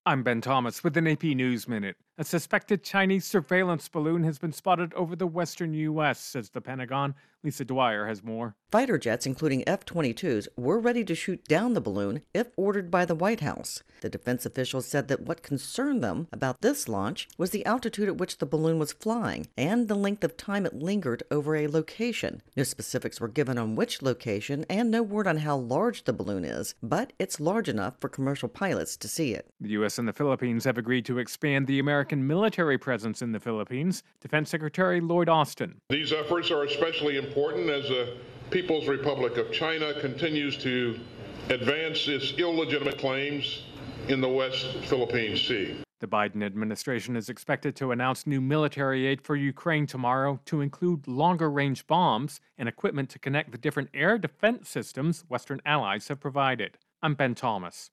I'm Ben Thomas with an AP News Minute. A suspected Chinese surveillance balloon has been spotted over the western U.S., says the Pentagon. Lisa Dwyer has more. Fighter jets, including F 22s, were ready to shoot down the balloon if ordered by the White House. The defense officials said that what concerned them about this launch was the altitude at which the balloon was flying and the length of time it lingered over a location. No specifics were given on which location and no word on how large the balloon is, but it's large enough for commercial pilots to see it. The U.S. and the Philippines have agreed to expand the American military presence in the Philippines. Defense Secretary Lloyd Austin. These efforts are especially important as the People's Republic of China continues to advance its illegitimate claims in the West Philippine Sea. The Biden administration is expected to announce new military aid for Ukraine tomorrow to include longer range bombs and equipment to connect the different air defense systems Western allies have provided. I'm Ben Thomas.